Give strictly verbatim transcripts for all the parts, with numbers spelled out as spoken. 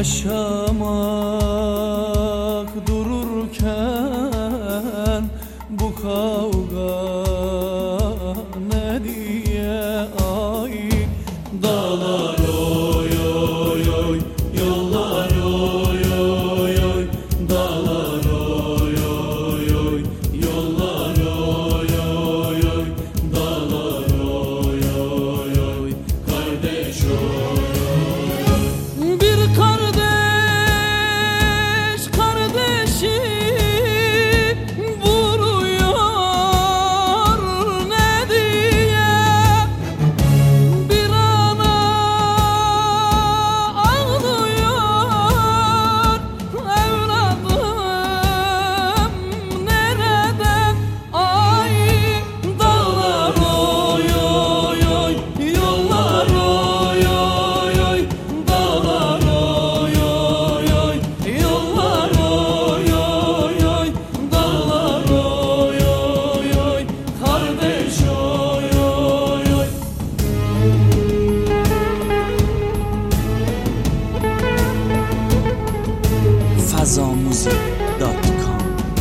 Yaşamak dururken bu kavga ne diye ay. Dağlar oy oy oy, yollar oy oy oy, dağlar oy oy oy, yollar oy oy oy, dağlar oy oy oy, kardeş oy oy. Bir kardeş kardeşi vuruyor ne diye, bir ana ağlıyor evladım nereden ay. Dağlar oy oy oy, yollar oy oy oy, dağlar oy oy oy, yollar oy oy oy, dağlar oy oy oy, kardeş oy oy oy. fazamuzik dot com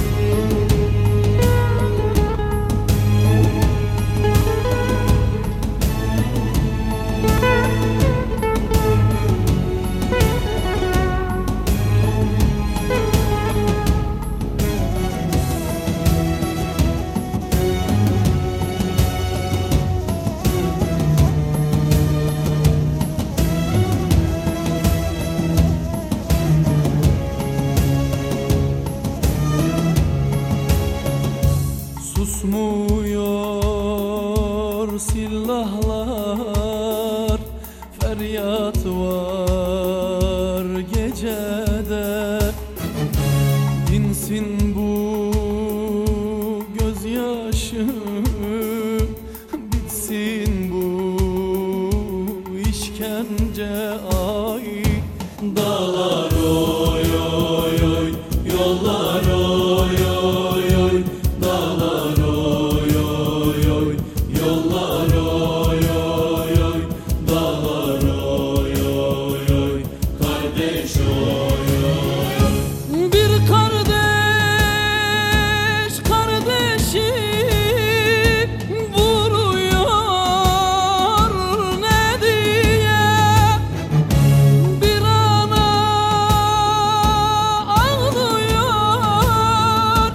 Susmuyor silahlar, feryat var gecede. Dinsin bu gözyaşı, bitsin bu işkence ay. Dağlar oy oy oy, yollar oy oy oy, dağlar oy oy oy, yollar oy oy oy, dağlar oy oy oy, kardeş oy oy. Bir kardeş kardeşi vuruyor ne diye, bir ana ağlıyor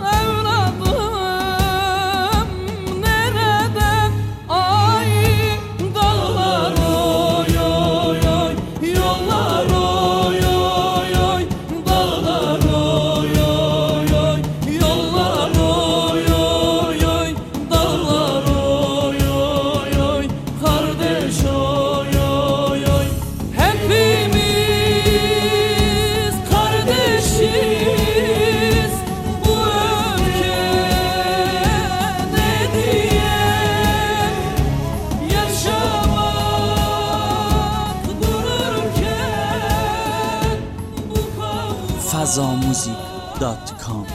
evladım nereden ay. Dağlar oy oy oy, yollar oy oy oy, dağlar oy oy oy, yollar oy oy oy, dağlar oy oy oy, kardeş oy oy oy. Hepimiz kardeşiz bu ülkede diye, yaşamak dururken bu kavga fazamuzik dot com